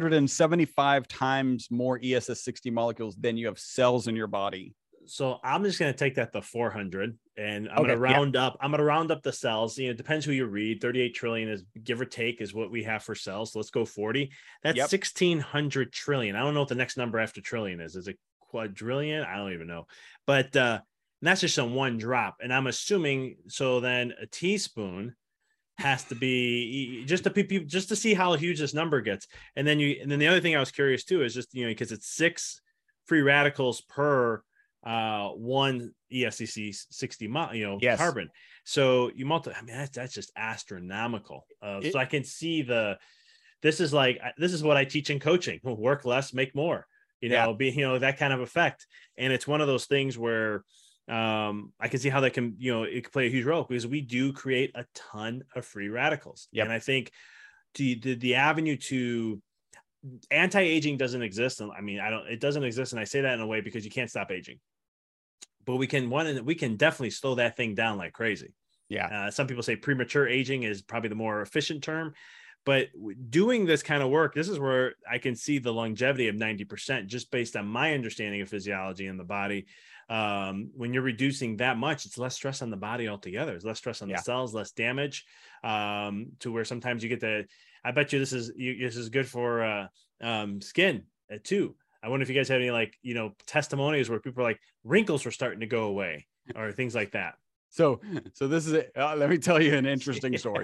475 times more ESS60 molecules than you have cells in your body. So I'm just going to take that to 400, and I'm going to round up. I'm going to round up the cells. You know, it depends who you read. 38 trillion is, give or take, is what we have for cells. So let's go 40. That's 1,600 trillion. I don't know what the next number after trillion is. Is it quadrillion? I don't even know. But that's just on one drop. And I'm assuming, so then a teaspoon has to be just to see how huge this number gets. And then the other thing I was curious too is just, you know, because it's 6 free radicals per one ESCC 60 carbon. So you multiply, I mean, that's just astronomical. So I can see this is what I teach in coaching: work less, make more, that kind of effect. And it's one of those things where I can see how that can, it can play a huge role, because we do create a ton of free radicals. And I think the avenue to anti-aging doesn't exist. I mean, it doesn't exist. And I say that in a way because you can't stop aging, but we can definitely slow that thing down like crazy. Some people say premature aging is probably the more efficient term, but doing this kind of work, this is where I can see the longevity of 90% just based on my understanding of physiology in the body. When you're reducing that much, it's less stress on the body altogether. It's less stress on the cells, less damage, to where sometimes you get I bet you this is good for skin too. I wonder if you guys have any testimonies where people are like, wrinkles were starting to go away or things like that. So this is it. Let me tell you an interesting story.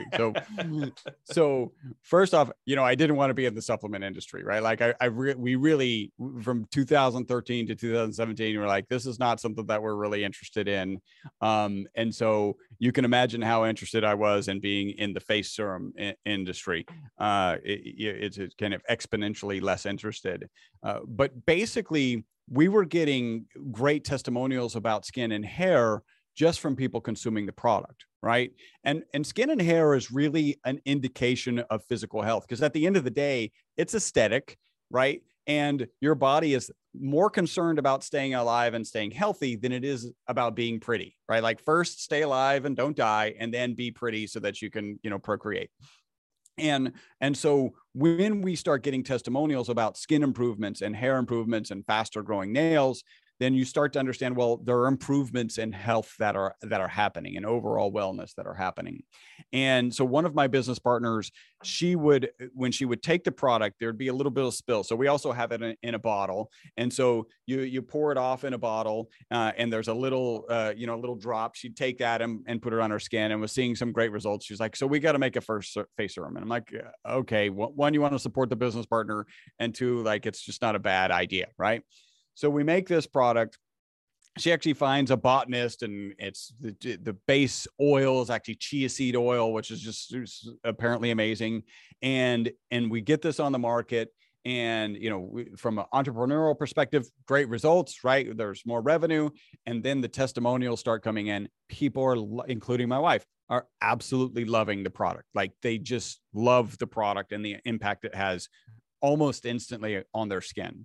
So first off, I didn't want to be in the supplement industry, right? Like we really, from 2013 to 2017, we're like, this is not something that we're really interested in. And so you can imagine how interested I was in being in the face serum industry. It's kind of exponentially less interested. But basically we were getting great testimonials about skin and hair just from people consuming the product, right? And skin and hair is really an indication of physical health, because at the end of the day, it's aesthetic, right? And your body is more concerned about staying alive and staying healthy than it is about being pretty, right? Like first stay alive and don't die, and then be pretty so that you can, procreate. And so when we start getting testimonials about skin improvements and hair improvements and faster growing nails, then you start to understand, well, there are improvements in health that are happening, and overall wellness that are happening. And so one of my business partners, when she would take the product, there'd be a little bit of spill. So we also have it in a bottle. And so you pour it off in a bottle, and there's a little, little drop. She'd take that and put it on her skin, and was seeing some great results. She's like, so we got to make a first face serum. And I'm like, okay, one, you want to support the business partner, and two, like, it's just not a bad idea, right? So we make this product. She actually finds a botanist, and it's the base oil is actually chia seed oil, which is just apparently amazing. And we get this on the market, and, from an entrepreneurial perspective, great results, right? There's more revenue. And then the testimonials start coming in. People are, including my wife, are absolutely loving the product. Like, they just love the product and the impact it has almost instantly on their skin.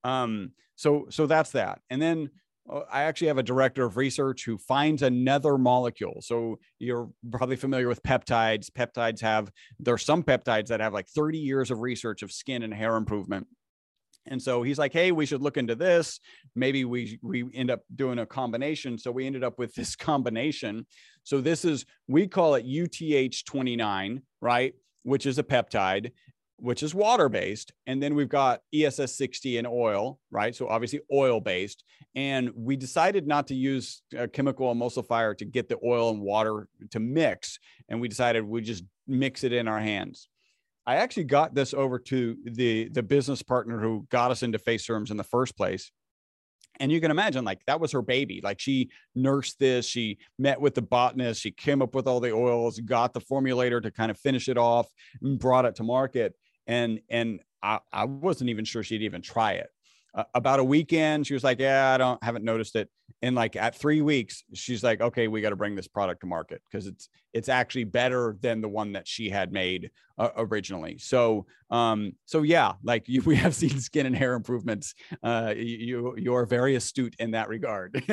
So that's that. And then I actually have a director of research who finds another molecule. So you're probably familiar with peptides. There's some peptides that have like 30 years of research of skin and hair improvement. And so he's like, hey, we should look into this. Maybe we end up doing a combination. So we ended up with this combination. So we call it UTH29, right? Which is a peptide. which is water-based. And then we've got ESS 60 and oil, right? So obviously oil-based. And we decided not to use a chemical emulsifier to get the oil and water to mix. And we decided we just mix it in our hands. I actually got this over to the business partner who got us into face serums in the first place. And you can imagine, like, that was her baby. Like, she nursed this. She met with the botanist. She came up with all the oils, got the formulator to kind of finish it off, and brought it to market. And I wasn't even sure she'd even try it. About a weekend, she was like, yeah, haven't noticed it. And like at 3 weeks, she's like, okay, we got to bring this product to market because it's actually better than the one that she had made originally. So yeah, like we have seen skin and hair improvements. You're very astute in that regard.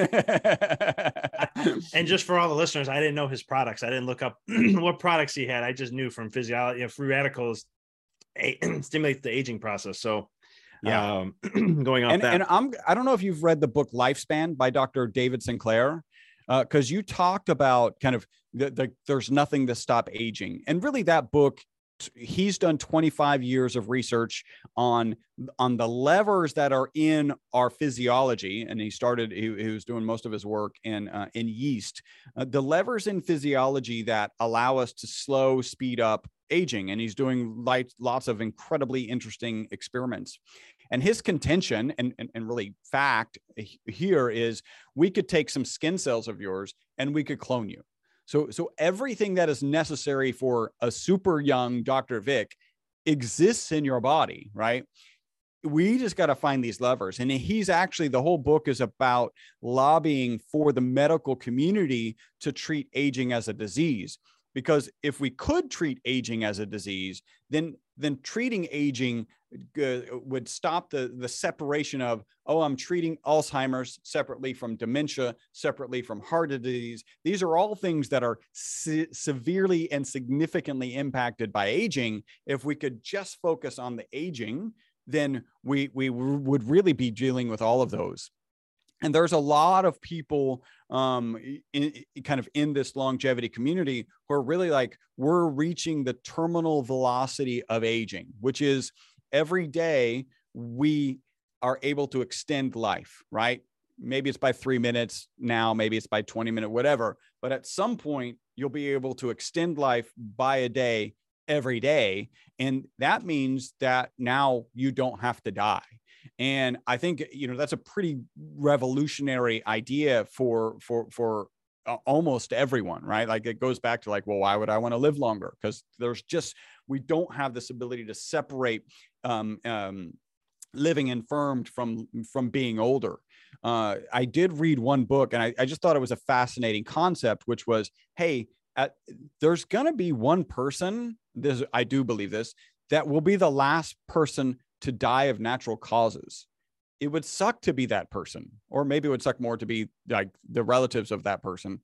And just for all the listeners, I didn't know his products. I didn't look up what products he had. I just knew from physiology, free radicals stimulates the aging process. So yeah, going off that. And I don't know if you've read the book Lifespan by Dr. David Sinclair, because you talked about kind of there's nothing to stop aging. And really that book, he's done 25 years of research on the levers that are in our physiology. And he was doing most of his work in yeast, the levers in physiology that allow us to speed up aging. And he's doing lots of incredibly interesting experiments. And his contention and really fact here is we could take some skin cells of yours and we could clone you. So everything that is necessary for a super young Dr. Vic exists in your body, right? We just got to find these levers. And he's actually, the whole book is about lobbying for the medical community to treat aging as a disease. Because if we could treat aging as a disease, then treating aging would stop the separation of, oh, I'm treating Alzheimer's separately from dementia, separately from heart disease. These are all things that are severely and significantly impacted by aging. If we could just focus on the aging, then we would really be dealing with all of those. And there's a lot of people in this longevity community who are really like, we're reaching the terminal velocity of aging, which is every day we are able to extend life, right? Maybe it's by 3 minutes now, maybe it's by 20 minutes, whatever. But at some point, you'll be able to extend life by a day every day. And that means that now you don't have to die. And I think, that's a pretty revolutionary idea for almost everyone, right? Like it goes back to like, well, why would I want to live longer? Because we don't have this ability to separate living infirmed from being older. I did read one book and I just thought it was a fascinating concept, which was, hey, there's going to be one person, I do believe this, that will be the last person to die of natural causes. It would suck to be that person, or maybe it would suck more to be like the relatives of that person.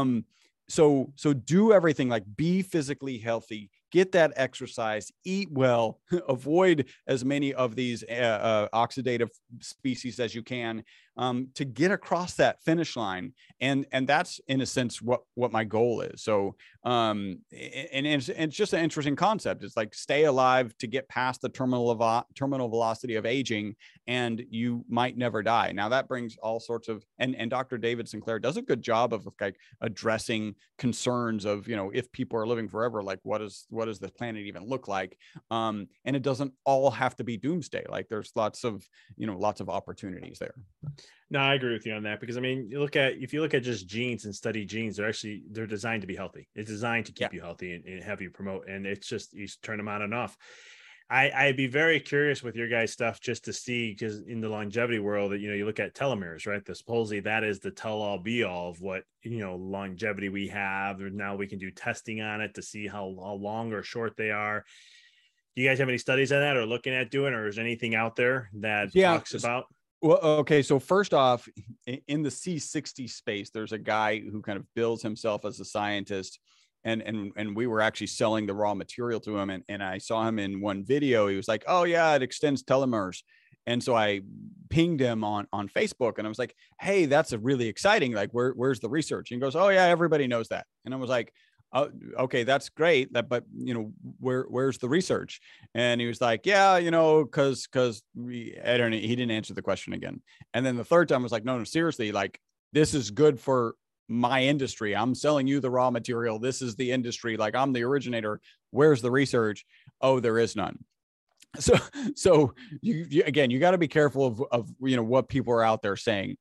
So do everything, like be physically healthy, get that exercise, eat well, avoid as many of these oxidative species as you can, to get across that finish line. And that's in a sense what my goal is. So and it's just an interesting concept. It's like stay alive to get past the terminal velocity of aging, and you might never die. Now that brings all sorts of, and Dr. David Sinclair does a good job of like addressing concerns of, if people are living forever, like what does the planet even look like? And it doesn't all have to be doomsday. Like there's lots of opportunities there. No, I agree with you on that, because I mean, if you look at just genes and study genes, they're designed to be healthy. It's designed to keep you healthy and have you promote. And it's just, you turn them on and off. I'd be very curious with your guys' stuff just to see, because in the longevity world that, you look at telomeres, right? Supposedly that is the tell all be all of what, longevity we have. Now we can do testing on it to see how long or short they are. Do you guys have any studies on that or looking at doing, or is there anything out there that talks about? Well, okay. So first off, in the C60 space, there's a guy who kind of bills himself as a scientist, and we were actually selling the raw material to him. And I saw him in one video. He was like, oh yeah, it extends telomeres. And so I pinged him on Facebook and I was like, hey, that's a really exciting, like, where's the research? And he goes, oh yeah, everybody knows that. And I was like, Okay, that's great. But where's the research? And he was like, yeah, cause I don't know. He didn't answer the question again. And then the third time I was like, no, seriously, like this is good for my industry. I'm selling you the raw material. This is the industry. Like I'm the originator. Where's the research? Oh, there is none. So you again, you got to be careful of what people are out there saying.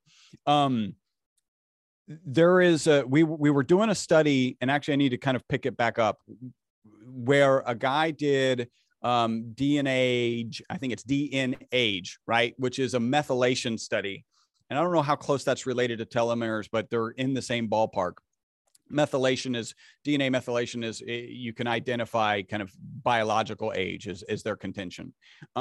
There is we were doing a study, and actually I need to kind of pick it back up, where a guy did DNA, I think it's DNAge, right? Which is a methylation study. And I don't know how close that's related to telomeres, but they're in the same ballpark. DNA methylation is you can identify kind of biological age is their contention.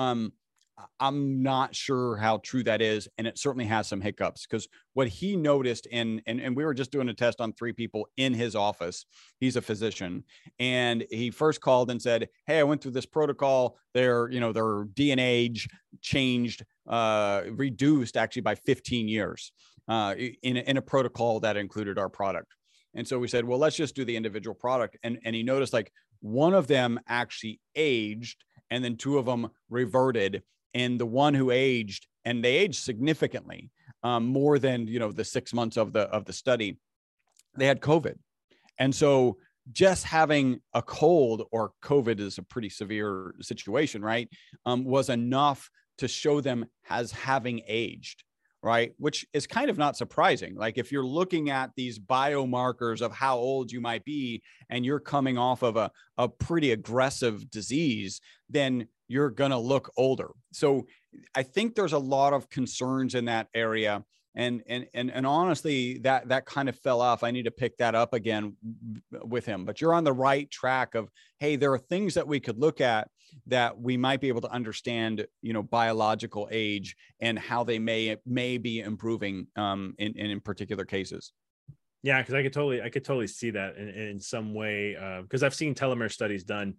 I'm not sure how true that is. And it certainly has some hiccups, because what he noticed, and we were just doing a test on 3 people in his office. He's a physician, and he first called and said, hey, I went through this protocol. Their DNA age changed, reduced actually by 15 years in a protocol that included our product. And so we said, well, let's just do the individual product. And he noticed like one of them actually aged, and then 2 of them reverted. And the one who aged, and they aged significantly, more than, the 6 months of the study, they had COVID. And so just having a cold, or COVID is a pretty severe situation, right? Was enough to show them as having aged. Right. Which is kind of not surprising. Like if you're looking at these biomarkers of how old you might be, and you're coming off of a pretty aggressive disease, then you're going to look older. So I think there's a lot of concerns in that area. And honestly, that kind of fell off. I need to pick that up again with him, but you're on the right track of, hey, there are things that we could look at that we might be able to understand, biological age and how they may be improving in particular cases. Yeah, because I could totally see that in some way, because I've seen telomere studies done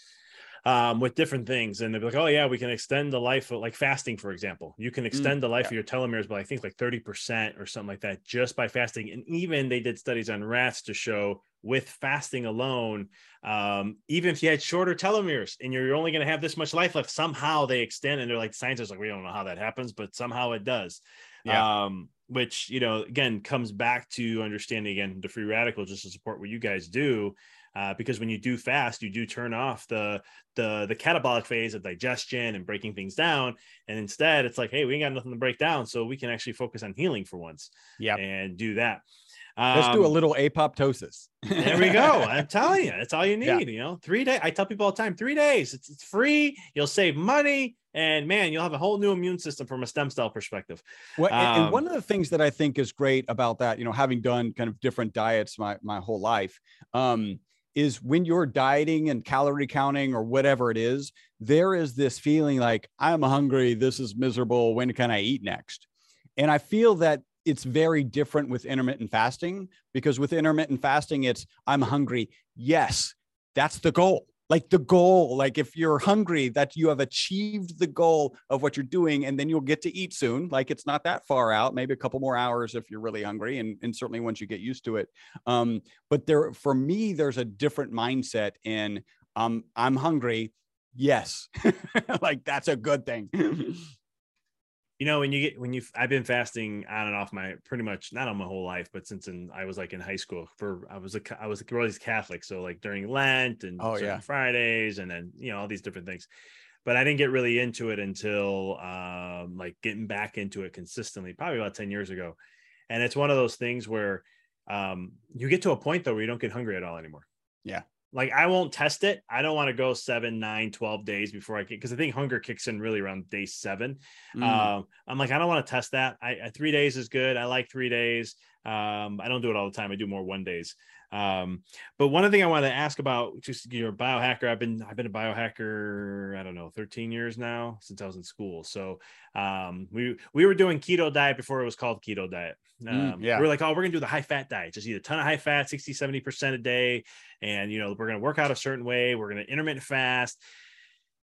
with different things, and they'll be like, oh yeah, we can extend the life of, like fasting, for example. You can extend the life of your telomeres by I think like 30% or something like that just by fasting. And even they did studies on rats to show with fasting alone, even if you had shorter telomeres and you're only going to have this much life left, somehow they extend. And they're like, scientists are like, we don't know how that happens, but somehow it does. Yeah. Which, again, comes back to understanding, again, the free radical, just to support what you guys do. Because when you do fast, you do turn off the catabolic phase of digestion and breaking things down. And instead it's like, hey, we ain't got nothing to break down. So we can actually focus on healing for once. Yeah. And do that. Let's do a little apoptosis. There we go. I'm telling you, that's all you need. 3 days. I tell people all the time, 3 days. It's free. You'll save money. And man, you'll have a whole new immune system from a stem cell perspective. Well, and one of the things that I think is great about that, having done kind of different diets my whole life, is when you're dieting and calorie counting or whatever it is, there is this feeling like, I'm hungry. This is miserable. When can I eat next? And I feel that it's very different with intermittent fasting, because with intermittent fasting, it's I'm hungry. Yes, that's the goal. Like the goal, like if you're hungry, that you have achieved the goal of what you're doing, and then you'll get to eat soon. Like it's not that far out, maybe a couple more hours if you're really hungry. And certainly once you get used to it. But for me, there's a different mindset in I'm hungry. Yes. Like that's a good thing. I've been fasting on and off pretty much not on my whole life, but since I was like in high school I was raised Catholic. So like during Lent and Fridays and then, all these different things, but I didn't get really into it until like getting back into it consistently, probably about 10 years ago. And it's one of those things where you get to a point though, where you don't get hungry at all anymore. Yeah. Like I won't test it. I don't want to go 7, 9, 12 days before because I think hunger kicks in really around day 7. I'm like, I don't want to test that. 3 days is good. I like 3 days. I don't do it all the time. I do more 1 days. But one thing I wanted to ask about, just you're a biohacker. I've been a biohacker, I don't know, 13 years now, since I was in school. So we were doing keto diet before it was called keto diet. We were like, oh, we're gonna do the high fat diet, just eat a ton of high fat, 60-70% a day, and we're gonna work out a certain way, we're gonna intermittent fast.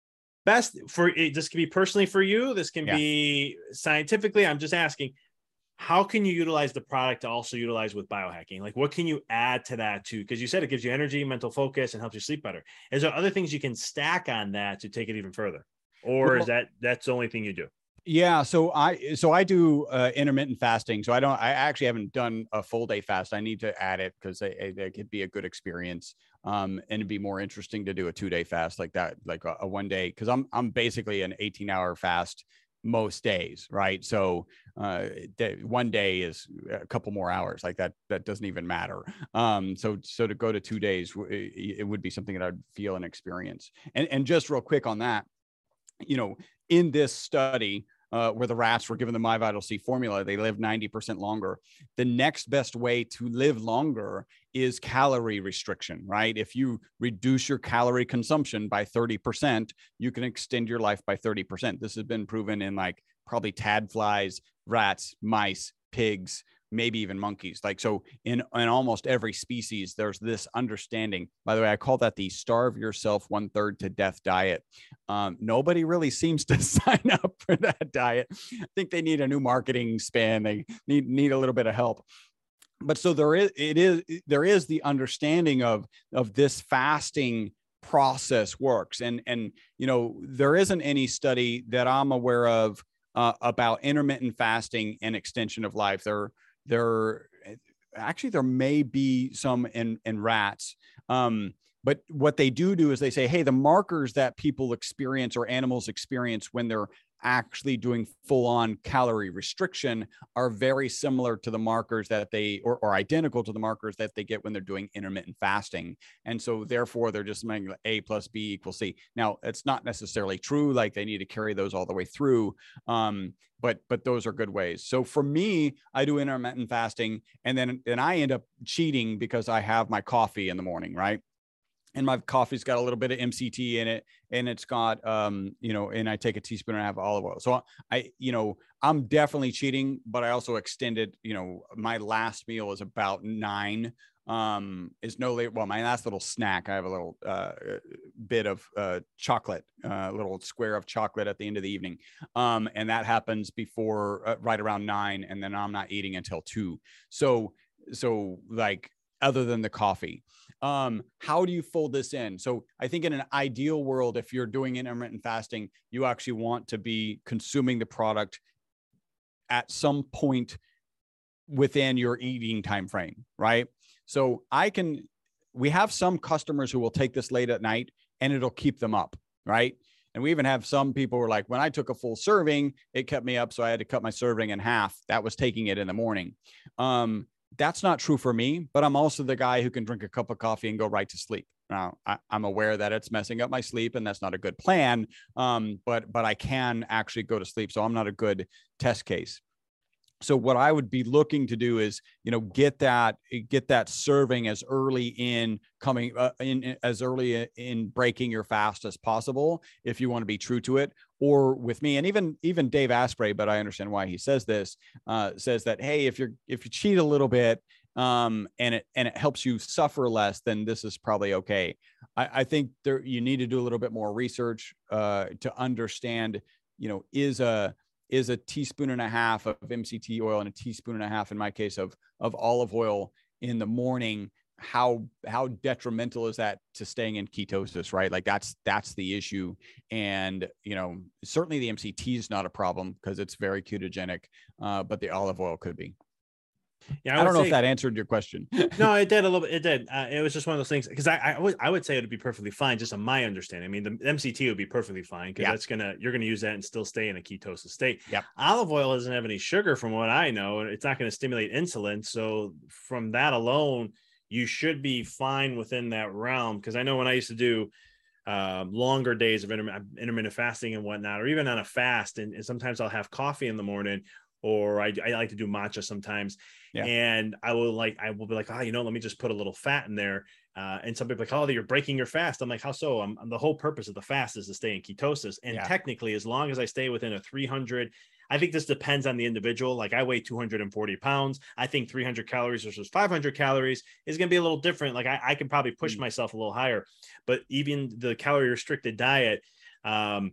Best for it, this can be personally for you, this can be scientifically. I'm just asking, how can you utilize the product to also utilize with biohacking? Like, what can you add to that too? Because you said it gives you energy, mental focus, and helps you sleep better. Is there other things you can stack on that to take it even further? Or is that's the only thing you do? Yeah. So I do intermittent fasting. So I actually haven't done a full day fast. I need to add it because it could be a good experience. And it'd be more interesting to do a 2-day fast like that, like a 1 day. Cause I'm basically an 18-hour fast most days. Right. So 1 day is a couple more hours, like that doesn't even matter. So to go to 2 days, it would be something that I'd feel and experience. And just real quick on that, in this study, where the rats were given the MyVital-C formula, they live 90% longer. The next best way to live longer is calorie restriction, right? If you reduce your calorie consumption by 30%, you can extend your life by 30%. This has been proven in like probably tad flies, rats, mice, pigs, maybe even monkeys. Like, so in almost every species, there's this understanding. By the way, I call that the starve yourself 1/3 to death diet. Nobody really seems to sign up for that diet. I think they need a new marketing span. They need a little bit of help. But so there is the understanding of this fasting process works. And there isn't any study that I'm aware of about intermittent fasting and extension of life. There may be some in rats. But what they do is they say, hey, the markers that people experience or animals experience when they're actually doing full-on calorie restriction are very similar to the markers that or identical to the markers that they get when they're doing intermittent fasting. And so therefore they're just making A plus B equals C. Now, it's not necessarily true. Like, they need to carry those all the way through. But those are good ways. So for me, I do intermittent fasting, and then I end up cheating because I have my coffee in the morning, right? And my coffee's got a little bit of MCT in it, and it's got, and I take a teaspoon and I have olive oil. So I'm definitely cheating, but I also extended, my last meal is about 9, is no late. Well, my last little snack, I have a little bit of chocolate, a little square of chocolate at the end of the evening. And that happens before right around 9. And then I'm not eating until 2. So like, other than the coffee, how do you fold this in? So I think in an ideal world, if you're doing intermittent fasting, you actually want to be consuming the product at some point within your eating time frame, right? So we have some customers who will take this late at night and it'll keep them up, right? And we even have some people who are like, when I took a full serving, it kept me up, so I had to cut my serving in half. That was taking it in the morning. That's not true for me, but I'm also the guy who can drink a cup of coffee and go right to sleep. Now, I'm aware that it's messing up my sleep, and that's not a good plan. But I can actually go to sleep, so I'm not a good test case. So what I would be looking to do is, get that serving as early in breaking your fast as possible, if you want to be true to it. Or with me, and even Dave Asprey, but I understand why he says this, says that, hey, if you cheat a little bit, and it helps you suffer less, then this is probably okay. I think you need to do a little bit more research to understand, is a teaspoon and a half of MCT oil and a teaspoon and a half, in my case, of olive oil in the morning, how detrimental is that to staying in ketosis, right? Like, that's the issue. And, certainly the MCT is not a problem because it's very ketogenic, but the olive oil could be. Yeah, I don't know if that answered your question. No, it did a little bit. It did. It was just one of those things, because I would say it would be perfectly fine, just on my understanding. I mean, the MCT would be perfectly fine because you're gonna use that and still stay in a ketosis state. Yep. Olive oil doesn't have any sugar, from what I know, and it's not going to stimulate insulin. So from that alone, you should be fine within that realm. Because I know when I used to do longer days of intermittent fasting and whatnot, or even on a fast, and sometimes I'll have coffee in the morning, or I like to do matcha sometimes. Yeah. And I will be like, let me just put a little fat in there. And some people are like, you're breaking your fast. I'm like, how so? The whole purpose of the fast is to stay in ketosis. And technically, as long as I stay within a 300, I think this depends on the individual. Like, I weigh 240 pounds. I think 300 calories versus 500 calories is going to be a little different. Like, I can probably push myself a little higher, but even the calorie restricted diet,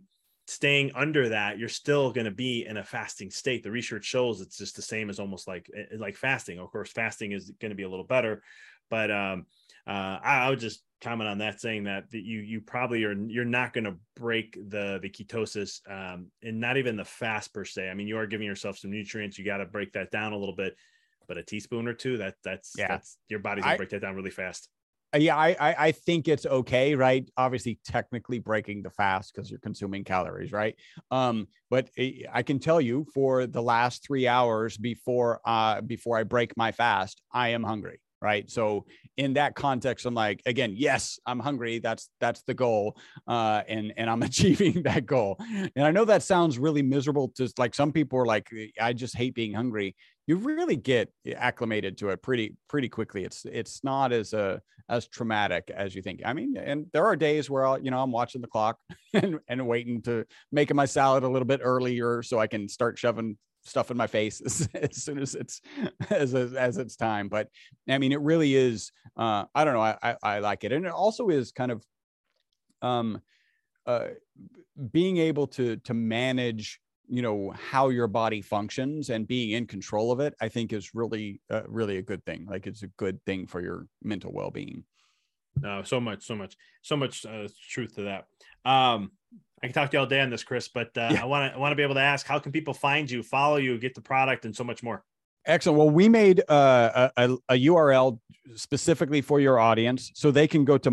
staying under that, you're still going to be in a fasting state. The research shows it's just the same as almost like fasting. Of course, fasting is going to be a little better, but I would just comment on that, saying that you probably you're not going to break the ketosis, and not even the fast per se. I mean, you are giving yourself some nutrients. You got to break that down a little bit, but a teaspoon or two, that's your body's gonna break that down really fast. Yeah, I think it's okay, right? Obviously, technically breaking the fast because you're consuming calories, right? But I can tell you, for the last 3 hours before I break my fast, I am hungry, right? So in that context, I'm like, again, yes, I'm hungry. That's the goal, and I'm achieving that goal. And I know that sounds really miserable to, like, some people are like, I just hate being hungry. You really get acclimated to it pretty quickly. It's not as traumatic as you think. I mean, and there are days where I'm watching the clock and waiting to making my salad a little bit earlier so I can start shoving stuff in my face as soon as it's time. But I mean, it really is. I don't know. I like it, and it also is kind of being able to manage, how your body functions and being in control of it, I think is really a good thing. Like, it's a good thing for your mental well-being. No, so much truth to that. I can talk to you all day on this, Chris, but yeah. I want to be able to ask, how can people find you, follow you, get the product, and so much more? Excellent. Well, we made a URL specifically for your audience, so they can go to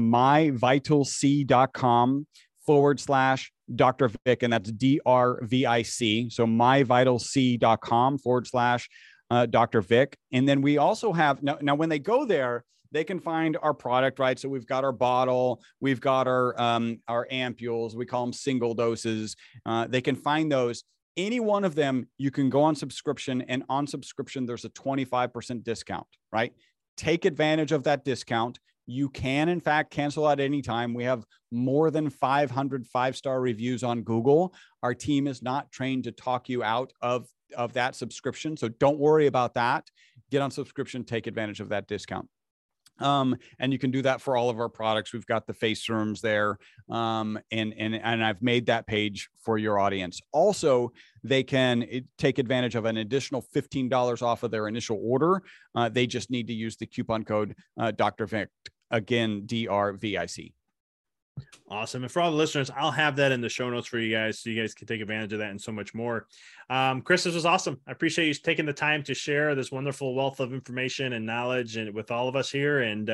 myvitalc.com/Dr. Vic, and that's DRVIC. So myvitalc.com/Dr. Vic. And then we also have now when they go there, they can find our product, right? So we've got our bottle, we've got our ampules, we call them single doses. They can find those. Any one of them, you can go on subscription, and on subscription, there's a 25% discount, right? Take advantage of that discount. You can, in fact, cancel at any time. We have more than 500 5-star reviews on Google. Our team is not trained to talk you out of that subscription. So don't worry about that. Get on subscription, take advantage of that discount. And you can do that for all of our products. We've got the face serums there. And I've made that page for your audience. Also, they can take advantage of an additional $15 off of their initial order. They just need to use the coupon code Dr. Vic, again, DRVIC. Awesome. And for all the listeners, I'll have that in the show notes for you guys, so you guys can take advantage of that and so much more. Chris, this was awesome. I appreciate you taking the time to share this wonderful wealth of information and knowledge and with all of us here. And,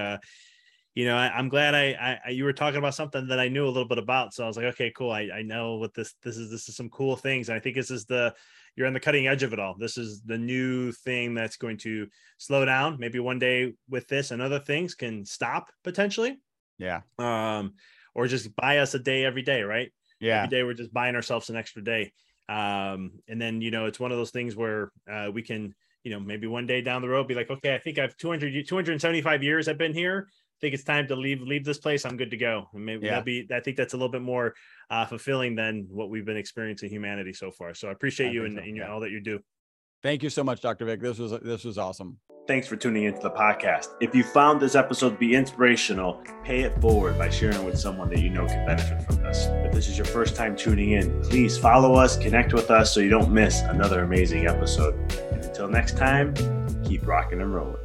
I'm glad you were talking about something that I knew a little bit about. So I was like, okay, cool. I know what this is some cool things. And I think you're on the cutting edge of it all. This is the new thing that's going to slow down. Maybe one day with this and other things can stop potentially. Yeah. Or just buy us a day every day, right? Yeah. Every day we're just buying ourselves an extra day. And then, it's one of those things where we can, maybe one day down the road be like, okay, I think I've 275 years I've been here. I think it's time to leave this place. I'm good to go. And maybe I think that's a little bit more fulfilling than what we've been experiencing humanity so far. So I appreciate you and all that you do. Thank you so much, Dr. Vic. This was awesome. Thanks for tuning into the podcast. If you found this episode to be inspirational, pay it forward by sharing with someone that you know can benefit from this. If this is your first time tuning in, please follow us, connect with us so you don't miss another amazing episode. And until next time, keep rocking and rolling.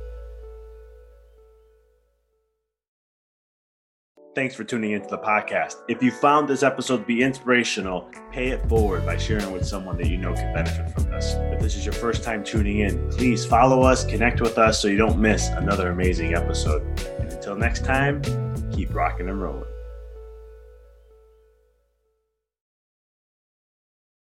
Thanks for tuning into the podcast. If you found this episode to be inspirational, pay it forward by sharing with someone that you know can benefit from this. If this is your first time tuning in, please follow us, connect with us so you don't miss another amazing episode. And until next time, keep rocking and rolling.